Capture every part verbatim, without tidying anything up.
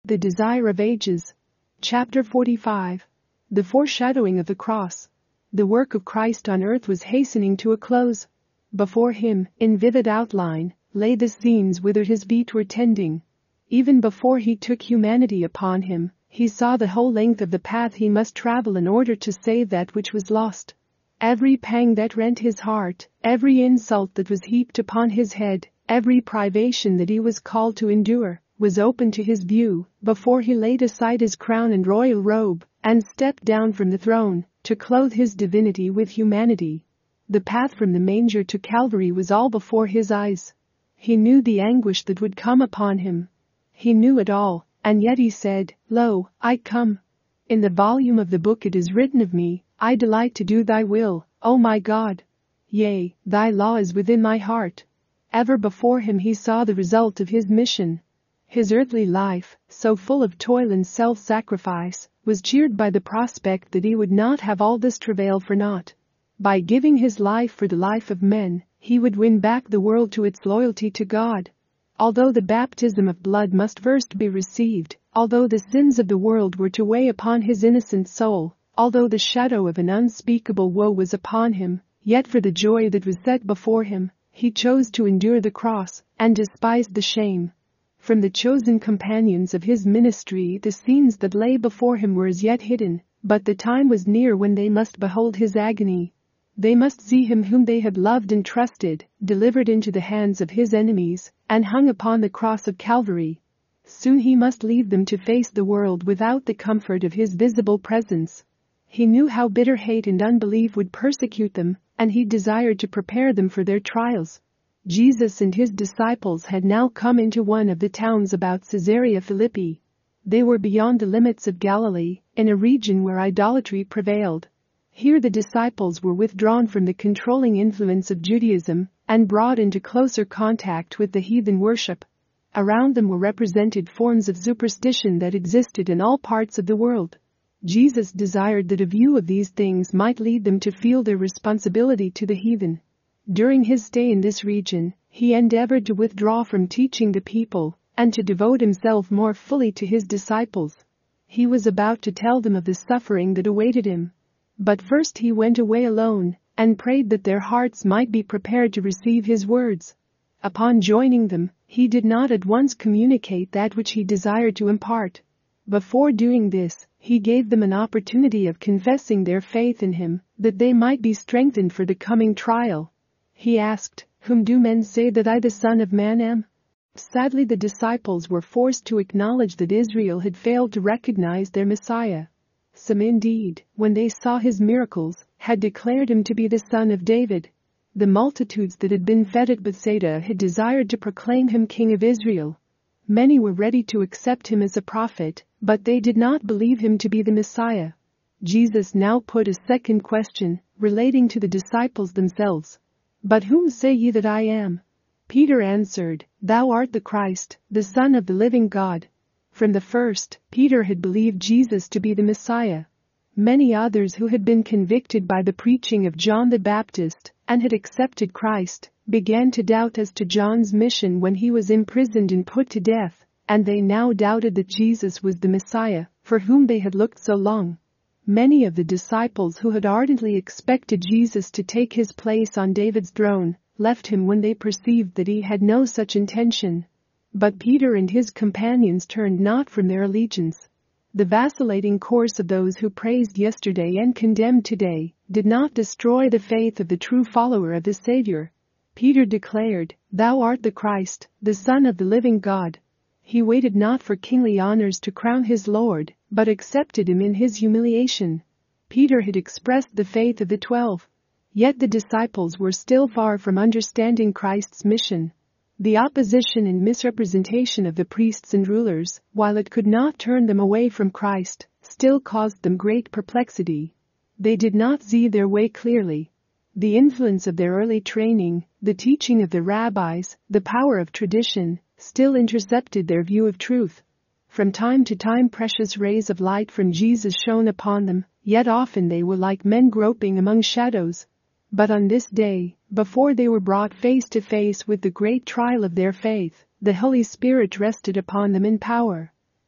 The Desire of Ages. Chapter forty-five. The foreshadowing of the cross. The work of Christ on earth was hastening to a close. Before him, in vivid outline, lay the scenes whither his feet were tending. Even before he took humanity upon him, he saw the whole length of the path he must travel in order to save that which was lost. Every pang that rent his heart, every insult that was heaped upon his head, every privation that he was called to endure, was open to his view, before he laid aside his crown and royal robe, and stepped down from the throne, to clothe his divinity with humanity. The path from the manger to Calvary was all before his eyes. He knew the anguish that would come upon him. He knew it all, and yet he said, "Lo, I come. In the volume of the book it is written of me, I delight to do thy will, O my God. Yea, thy law is within my heart." Ever before him he saw the result of his mission. His earthly life, so full of toil and self-sacrifice, was cheered by the prospect that he would not have all this travail for naught. By giving his life for the life of men, he would win back the world to its loyalty to God. Although the baptism of blood must first be received, although the sins of the world were to weigh upon his innocent soul, although the shadow of an unspeakable woe was upon him, yet for the joy that was set before him, he chose to endure the cross, and despised the shame. From the chosen companions of his ministry the scenes that lay before him were as yet hidden, but the time was near when they must behold his agony. They must see him whom they had loved and trusted, delivered into the hands of his enemies, and hung upon the cross of Calvary. Soon he must leave them to face the world without the comfort of his visible presence. He knew how bitter hate and unbelief would persecute them, and he desired to prepare them for their trials. Jesus and his disciples had now come into one of the towns about Caesarea Philippi. They were beyond the limits of Galilee, in a region where idolatry prevailed. Here the disciples were withdrawn from the controlling influence of Judaism and brought into closer contact with the heathen worship. Around them were represented forms of superstition that existed in all parts of the world. Jesus desired that a view of these things might lead them to feel their responsibility to the heathen. During his stay in this region, he endeavored to withdraw from teaching the people and to devote himself more fully to his disciples. He was about to tell them of the suffering that awaited him. But first he went away alone and prayed that their hearts might be prepared to receive his words. Upon joining them, he did not at once communicate that which he desired to impart. Before doing this, he gave them an opportunity of confessing their faith in him, that they might be strengthened for the coming trial. He asked, "Whom do men say that I the Son of Man am?" Sadly, the disciples were forced to acknowledge that Israel had failed to recognize their Messiah. Some indeed, when they saw his miracles, had declared him to be the son of David. The multitudes that had been fed at Bethsaida had desired to proclaim him King of Israel. Many were ready to accept him as a prophet, but they did not believe him to be the Messiah. Jesus now put a second question, relating to the disciples themselves. "But whom say ye that I am?" Peter answered, "Thou art the Christ, the Son of the living God." From the first, Peter had believed Jesus to be the Messiah. Many others who had been convicted by the preaching of John the Baptist and had accepted Christ began to doubt as to John's mission when he was imprisoned and put to death, and they now doubted that Jesus was the Messiah, for whom they had looked so long. Many of the disciples who had ardently expected Jesus to take his place on David's throne left him when they perceived that he had no such intention. But Peter and his companions turned not from their allegiance. The vacillating course of those who praised yesterday and condemned today did not destroy the faith of the true follower of the Savior. Peter declared, "Thou art the Christ, the Son of the living God." He waited not for kingly honors to crown his Lord, but accepted him in his humiliation. Peter had expressed the faith of the twelve. Yet the disciples were still far from understanding Christ's mission. The opposition and misrepresentation of the priests and rulers, while it could not turn them away from Christ, still caused them great perplexity. They did not see their way clearly. The influence of their early training, the teaching of the rabbis, the power of tradition, still intercepted their view of truth. From time to time precious rays of light from Jesus shone upon them, yet often they were like men groping among shadows. But on this day, before they were brought face to face with the great trial of their faith, the Holy Spirit rested upon them in power.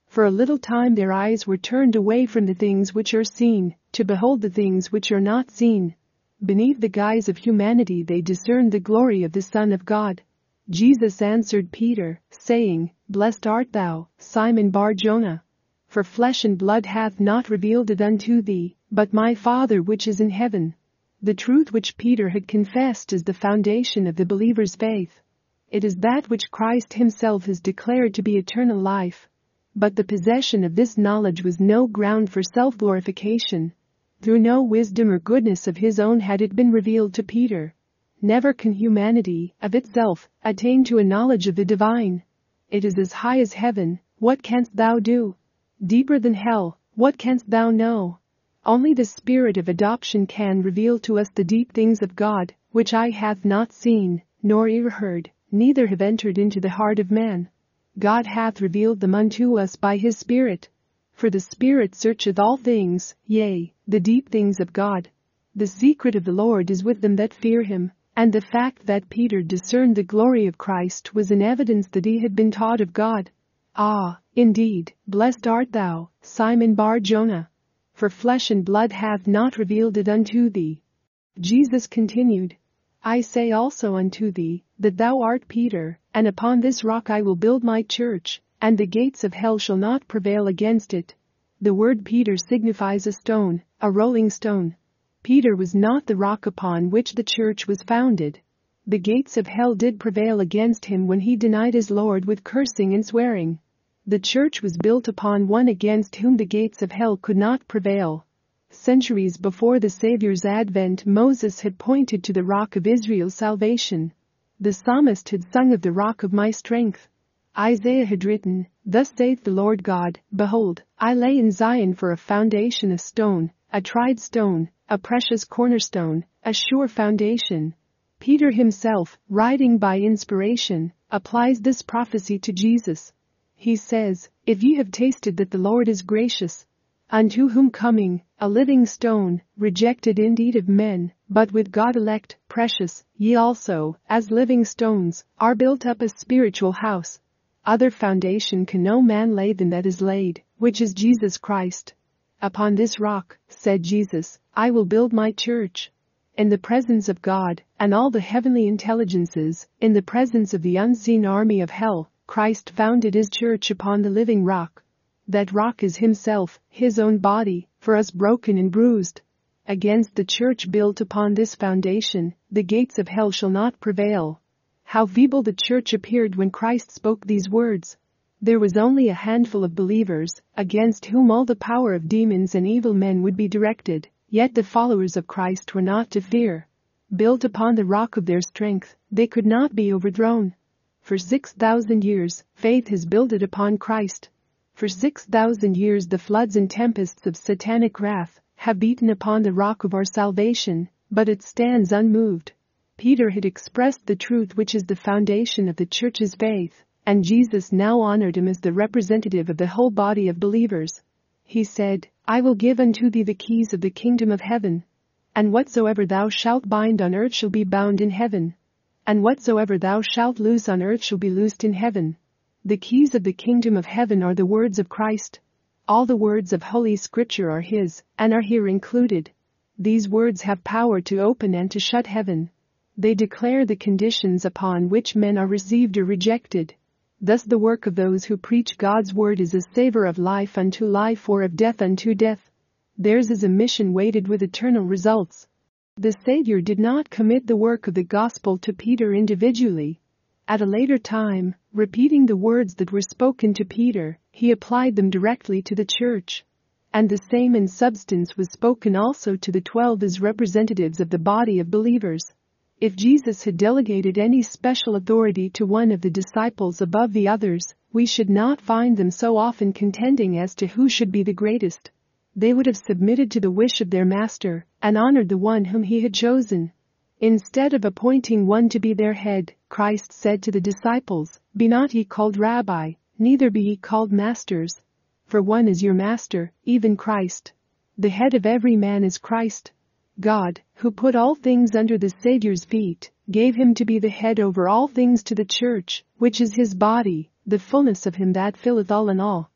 For a little time their eyes were turned away from the things which are seen, to behold the things which are not seen. Beneath the guise of humanity they discerned the glory of the Son of God. Jesus answered Peter, saying, Blessed art thou, Simon Bar-Jonah. For flesh and blood hath not revealed it unto thee, but my Father which is in heaven. The truth which Peter had confessed is the foundation of the believer's faith. It is that which Christ himself has declared to be eternal life. But the possession of this knowledge was no ground for self-glorification. Through no wisdom or goodness of his own had it been revealed to Peter. Never can humanity, of itself, attain to a knowledge of the divine. It is as high as heaven, what canst thou do? Deeper than hell, what canst thou know? Only the Spirit of adoption can reveal to us the deep things of God, which eye hath not seen, nor ear heard, neither have entered into the heart of man. God hath revealed them unto us by his Spirit. For the Spirit searcheth all things, yea, the deep things of God. The secret of the Lord is with them that fear him, and the fact that Peter discerned the glory of Christ was an evidence that he had been taught of God. Ah, indeed, blessed art thou, Simon Bar-Jonah. For flesh and blood hath not revealed it unto thee. Jesus continued, I say also unto thee, that thou art Peter, and upon this rock I will build my church, and the gates of hell shall not prevail against it. The word Peter signifies a stone, a rolling stone. Peter was not the rock upon which the church was founded. The gates of hell did prevail against him when he denied his Lord with cursing and swearing. The church was built upon one against whom the gates of hell could not prevail. Centuries before the Savior's advent, Moses had pointed to the rock of Israel's salvation. The psalmist had sung of the rock of my strength. Isaiah had written, Thus saith the Lord God, Behold, I lay in Zion for a foundation a stone, a tried stone, a precious cornerstone, a sure foundation. Peter himself, writing by inspiration, applies this prophecy to Jesus. He says, If ye have tasted that the Lord is gracious, unto whom coming, a living stone, rejected indeed of men, but with God elect, precious, ye also, as living stones, are built up a spiritual house. Other foundation can no man lay than that is laid, which is Jesus Christ. Upon this rock, said Jesus, I will build my church. In the presence of God, and all the heavenly intelligences, in the presence of the unseen army of hell, Christ founded his church upon the living rock. That rock is himself, his own body, for us broken and bruised. Against the church built upon this foundation, the gates of hell shall not prevail. How feeble the church appeared when Christ spoke these words. There was only a handful of believers, against whom all the power of demons and evil men would be directed, yet the followers of Christ were not to fear. Built upon the rock of their strength, they could not be overthrown. For six thousand years, faith has builded upon Christ. For six thousand years the floods and tempests of satanic wrath have beaten upon the rock of our salvation, but it stands unmoved. Peter had expressed the truth which is the foundation of the church's faith, and Jesus now honored him as the representative of the whole body of believers. He said, I will give unto thee the keys of the kingdom of heaven. And whatsoever thou shalt bind on earth shall be bound in heaven. And whatsoever thou shalt loose on earth shall be loosed in heaven. The keys of the kingdom of heaven are the words of Christ. All the words of Holy Scripture are his, and are here included. These words have power to open and to shut heaven. They declare the conditions upon which men are received or rejected. Thus the work of those who preach God's word is a savor of life unto life or of death unto death. Theirs is a mission weighted with eternal results. The Savior did not commit the work of the gospel to Peter individually. At a later time, repeating the words that were spoken to Peter, he applied them directly to the church. And the same in substance was spoken also to the twelve as representatives of the body of believers. If Jesus had delegated any special authority to one of the disciples above the others, we should not find them so often contending as to who should be the greatest. They would have submitted to the wish of their master, and honored the one whom he had chosen. Instead of appointing one to be their head, Christ said to the disciples, Be not ye called Rabbi, neither be ye called masters. For one is your master, even Christ. The head of every man is Christ. God, who put all things under the Saviour's feet, gave him to be the head over all things to the church, which is his body, the fullness of him that filleth all in all.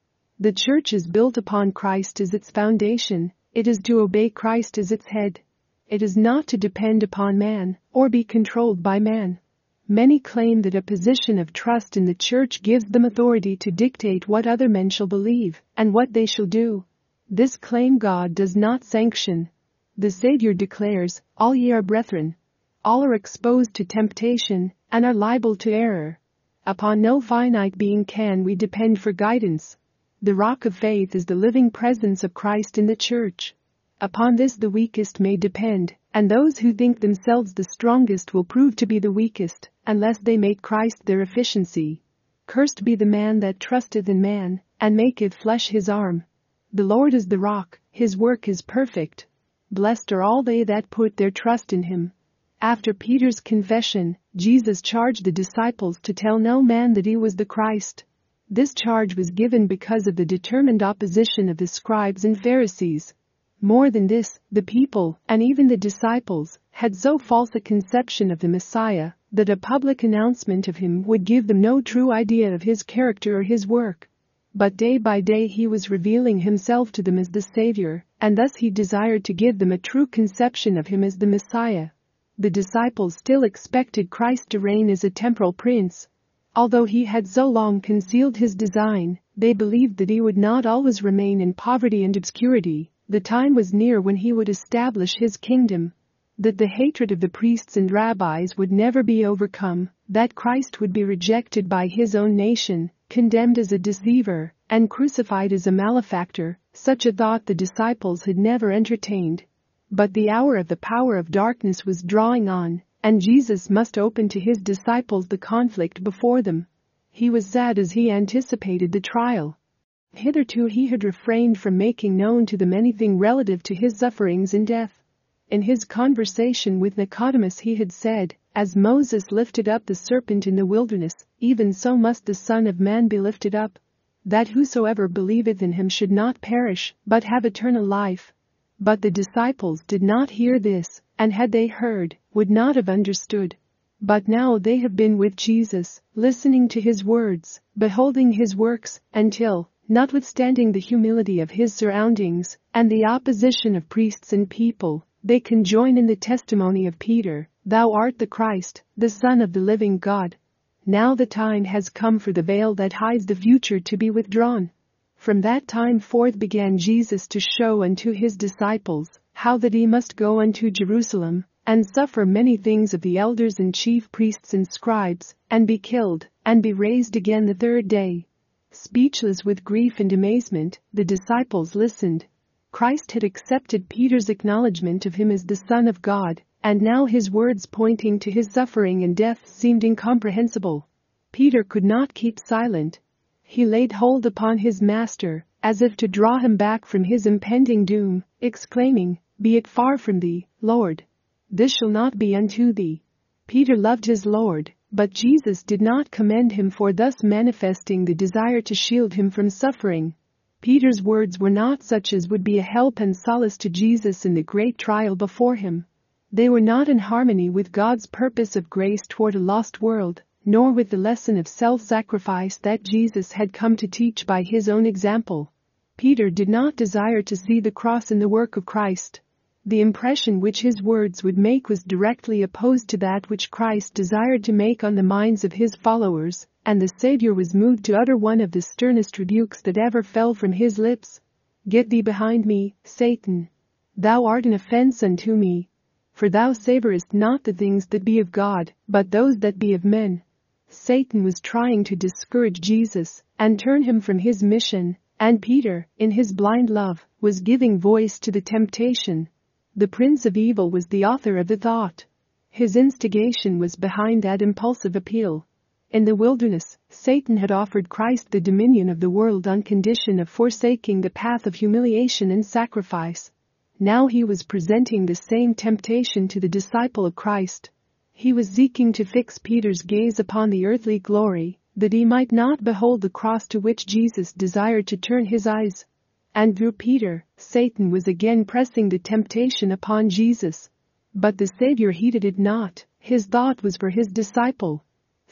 The church is built upon Christ as its foundation. It is to obey Christ as its head. It is not to depend upon man or be controlled by man. Many claim that a position of trust in the church gives them authority to dictate what other men shall believe and what they shall do. This claim God does not sanction. The Savior declares, "All ye are brethren." All are exposed to temptation and are liable to error. Upon no finite being can we depend for guidance. The rock of faith is the living presence of Christ in the church. Upon this the weakest may depend, and those who think themselves the strongest will prove to be the weakest, unless they make Christ their efficiency. Cursed be the man that trusteth in man, and maketh flesh his arm. The Lord is the rock, his work is perfect. Blessed are all they that put their trust in him. After Peter's confession, Jesus charged the disciples to tell no man that he was the Christ. This charge was given because of the determined opposition of the scribes and Pharisees. More than this, the people, and even the disciples, had so false a conception of the Messiah that a public announcement of him would give them no true idea of his character or his work. But day by day he was revealing himself to them as the Savior, and thus he desired to give them a true conception of him as the Messiah. The disciples still expected Christ to reign as a temporal prince. Although he had so long concealed his design, they believed that he would not always remain in poverty and obscurity. The time was near when he would establish his kingdom. That the hatred of the priests and rabbis would never be overcome, that Christ would be rejected by his own nation, condemned as a deceiver, and crucified as a malefactor, such a thought the disciples had never entertained. But the hour of the power of darkness was drawing on, and Jesus must open to his disciples the conflict before them. He was sad as he anticipated the trial. Hitherto he had refrained from making known to them anything relative to his sufferings and death. In his conversation with Nicodemus he had said, "As Moses lifted up the serpent in the wilderness, even so must the Son of Man be lifted up, that whosoever believeth in him should not perish, but have eternal life." But the disciples did not hear this, and had they heard, would not have understood. But now they have been with Jesus, listening to his words, beholding his works, until, notwithstanding the humility of his surroundings and the opposition of priests and people, they can join in the testimony of Peter, "Thou art the Christ, the Son of the living God." Now the time has come for the veil that hides the future to be withdrawn. From that time forth began Jesus to show unto his disciples how that he must go unto Jerusalem, and suffer many things of the elders and chief priests and scribes, and be killed, and be raised again the third day. Speechless with grief and amazement, the disciples listened. Christ had accepted Peter's acknowledgement of him as the Son of God, and now his words pointing to his suffering and death seemed incomprehensible. Peter could not keep silent. He laid hold upon his master, as if to draw him back from his impending doom, exclaiming, "Be it far from thee, Lord. This shall not be unto thee." Peter loved his Lord, but Jesus did not commend him for thus manifesting the desire to shield him from suffering. Peter's words were not such as would be a help and solace to Jesus in the great trial before him. They were not in harmony with God's purpose of grace toward a lost world, nor with the lesson of self-sacrifice that Jesus had come to teach by his own example. Peter did not desire to see the cross in the work of Christ. The impression which his words would make was directly opposed to that which Christ desired to make on the minds of his followers, and the Savior was moved to utter one of the sternest rebukes that ever fell from his lips. "Get thee behind me, Satan. Thou art an offense unto me. For thou savorest not the things that be of God, but those that be of men." Satan was trying to discourage Jesus and turn him from his mission, and Peter, in his blind love, was giving voice to the temptation. The Prince of Evil was the author of the thought. His instigation was behind that impulsive appeal. In the wilderness, Satan had offered Christ the dominion of the world on condition of forsaking the path of humiliation and sacrifice. Now he was presenting the same temptation to the disciple of Christ. He was seeking to fix Peter's gaze upon the earthly glory, that he might not behold the cross to which Jesus desired to turn his eyes. And through Peter, Satan was again pressing the temptation upon Jesus. But the Savior heeded it not. His thought was for his disciple.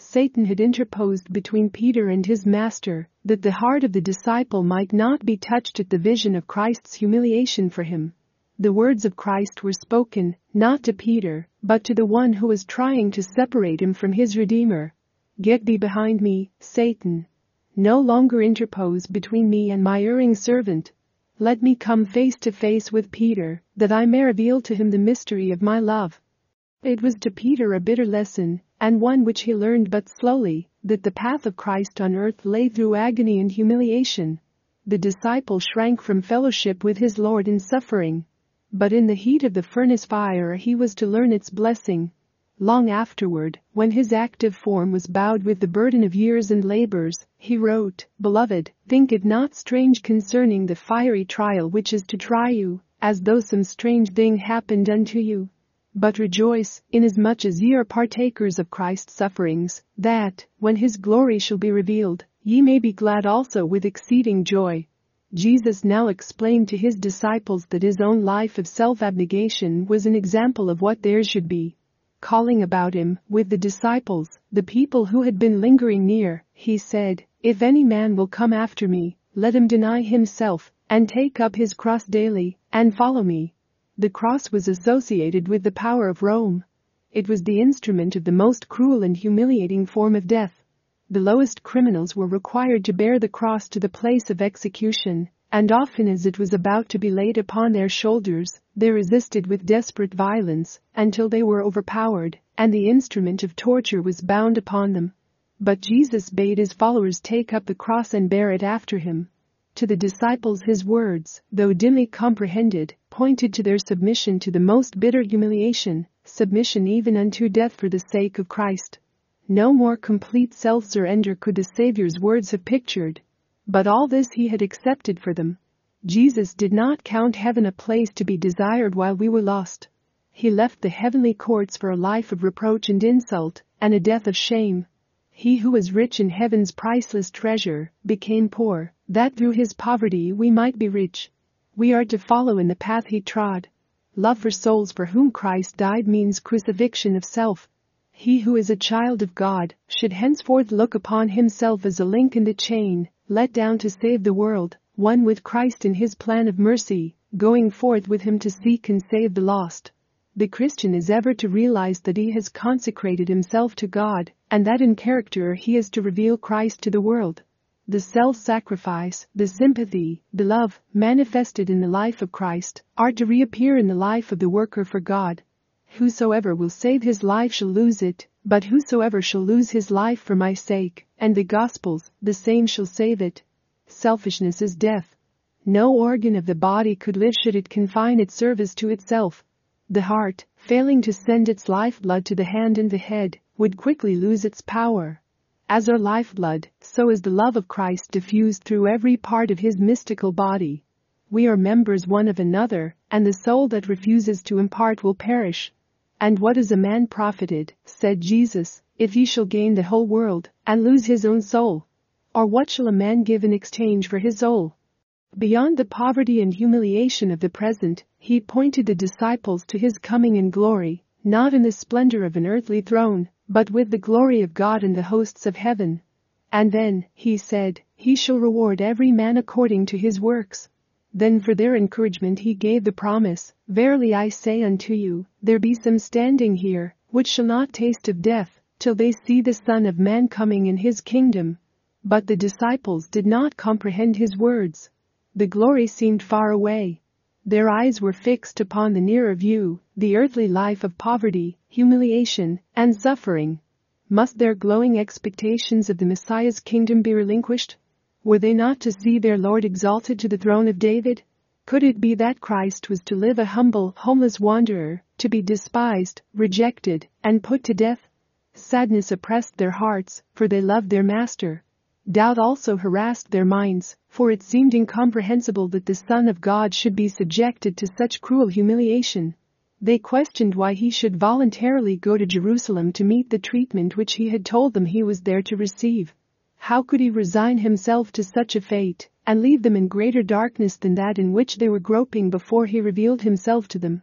Satan had interposed between Peter and his master, that the heart of the disciple might not be touched at the vision of Christ's humiliation for him. The words of Christ were spoken, not to Peter, but to the one who was trying to separate him from his Redeemer. "Get thee behind me, Satan. No longer interpose between me and my erring servant. Let me come face to face with Peter, that I may reveal to him the mystery of my love." It was to Peter a bitter lesson, and one which he learned but slowly, that the path of Christ on earth lay through agony and humiliation. The disciple shrank from fellowship with his Lord in suffering. But in the heat of the furnace fire he was to learn its blessing. Long afterward, when his active form was bowed with the burden of years and labors, he wrote, "Beloved, think it not strange concerning the fiery trial which is to try you, as though some strange thing happened unto you. But rejoice, inasmuch as ye are partakers of Christ's sufferings, that, when his glory shall be revealed, ye may be glad also with exceeding joy." Jesus now explained to his disciples that his own life of self-abnegation was an example of what theirs should be. Calling about him, with the disciples, the people who had been lingering near, he said, "If any man will come after me, let him deny himself, and take up his cross daily, and follow me." The cross was associated with the power of Rome. It was the instrument of the most cruel and humiliating form of death. The lowest criminals were required to bear the cross to the place of execution, and often as it was about to be laid upon their shoulders, they resisted with desperate violence, until they were overpowered, and the instrument of torture was bound upon them. But Jesus bade his followers take up the cross and bear it after him. To the disciples his words, though dimly comprehended, pointed to their submission to the most bitter humiliation, submission even unto death for the sake of Christ. No more complete self-surrender could the Savior's words have pictured. But all this he had accepted for them. Jesus did not count heaven a place to be desired while we were lost. He left the heavenly courts for a life of reproach and insult, and a death of shame. He who was rich in heaven's priceless treasure became poor, that through his poverty we might be rich. We are to follow in the path he trod. Love for souls for whom Christ died means crucifixion of self. He who is a child of God should henceforth look upon himself as a link in the chain, let down to save the world, one with Christ in his plan of mercy, going forth with him to seek and save the lost. The Christian is ever to realize that he has consecrated himself to God, and that in character he is to reveal Christ to the world. The self-sacrifice, the sympathy, the love, manifested in the life of Christ, are to reappear in the life of the worker for God. Whosoever will save his life shall lose it, but whosoever shall lose his life for my sake, and the gospel's, the same shall save it. Selfishness is death. No organ of the body could live should it confine its service to itself. The heart, failing to send its lifeblood to the hand and the head, would quickly lose its power. As our lifeblood, so is the love of Christ diffused through every part of his mystical body. We are members one of another, and the soul that refuses to impart will perish. And what is a man profited, said Jesus, if he shall gain the whole world, and lose his own soul? Or what shall a man give in exchange for his soul? Beyond the poverty and humiliation of the present, he pointed the disciples to his coming in glory, not in the splendor of an earthly throne, but with the glory of God and the hosts of heaven. And then, he said, he shall reward every man according to his works. Then for their encouragement he gave the promise, Verily I say unto you, there be some standing here, which shall not taste of death, till they see the Son of Man coming in his kingdom. But the disciples did not comprehend his words. The glory seemed far away. Their eyes were fixed upon the nearer view, the earthly life of poverty, humiliation, and suffering. Must their glowing expectations of the Messiah's kingdom be relinquished? Were they not to see their Lord exalted to the throne of David? Could it be that Christ was to live a humble, homeless wanderer, to be despised, rejected, and put to death? Sadness oppressed their hearts, for they loved their Master. Doubt also harassed their minds, for it seemed incomprehensible that the Son of God should be subjected to such cruel humiliation. They questioned why he should voluntarily go to Jerusalem to meet the treatment which he had told them he was there to receive. How could he resign himself to such a fate, and leave them in greater darkness than that in which they were groping before he revealed himself to them?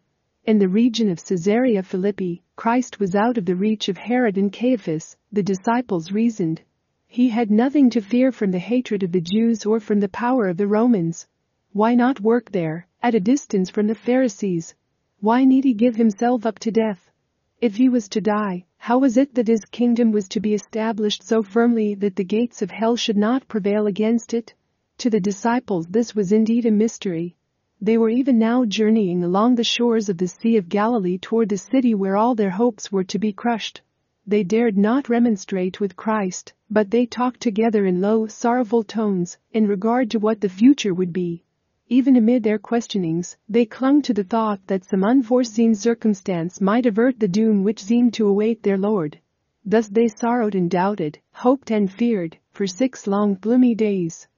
In the region of Caesarea Philippi, Christ was out of the reach of Herod and Caiaphas, the disciples reasoned. He had nothing to fear from the hatred of the Jews or from the power of the Romans. Why not work there, at a distance from the Pharisees? Why need he give himself up to death? If he was to die, how was it that his kingdom was to be established so firmly that the gates of hell should not prevail against it? To the disciples this was indeed a mystery. They were even now journeying along the shores of the Sea of Galilee toward the city where all their hopes were to be crushed. They dared not remonstrate with Christ, but they talked together in low, sorrowful tones, in regard to what the future would be. Even amid their questionings, they clung to the thought that some unforeseen circumstance might avert the doom which seemed to await their Lord. Thus they sorrowed and doubted, hoped and feared, for six long gloomy days.